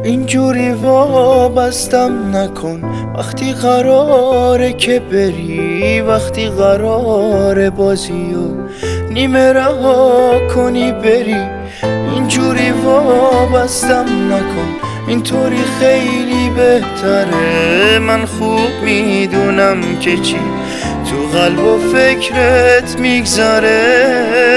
اینجوری وابستم نکن وقتی قراره که بری، وقتی قراره بازیو نیمه رها کنی بری. اینجوری وابستم نکن، اینطوری خیلی بهتره. من خوب میدونم که چی تو قلب و فکرت میگذره.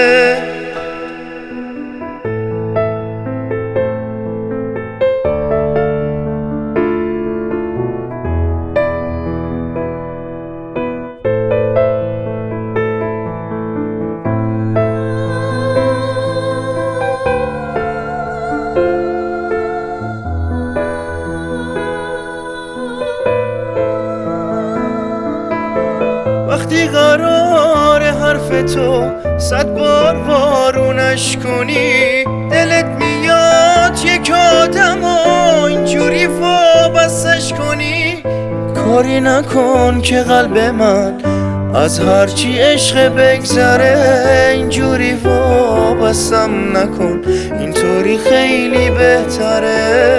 وقتی قراره حرف تو 100 بار وارونش کنی، دلت میاد یک آدمو اینجوری وابستش کنی. کاری نکن که قلب من از هرچی عشق بگذره. اینجوری وابستم نکن، اینطوری خیلی بهتره.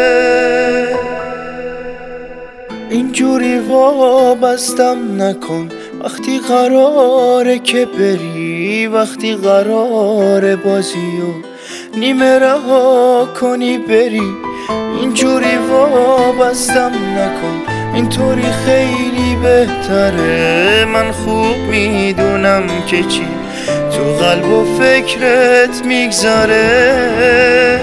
اینجوری وابستم نکن وقتی قراره که بری، وقتی قراره بازیو نیمه رها کنی بری. اینجوری وابستم نکن، اینطوری خیلی بهتره. من خوب میدونم که چی تو قلب و فکرت میگذره.